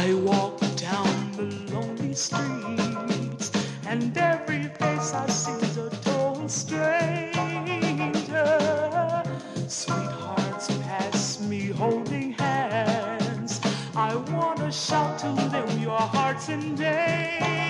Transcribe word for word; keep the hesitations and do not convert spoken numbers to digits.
I walk down the lonely streets, and every face I see's a total stranger. Sweethearts pass me holding hands. I wanna shout to them, your heart's in danger.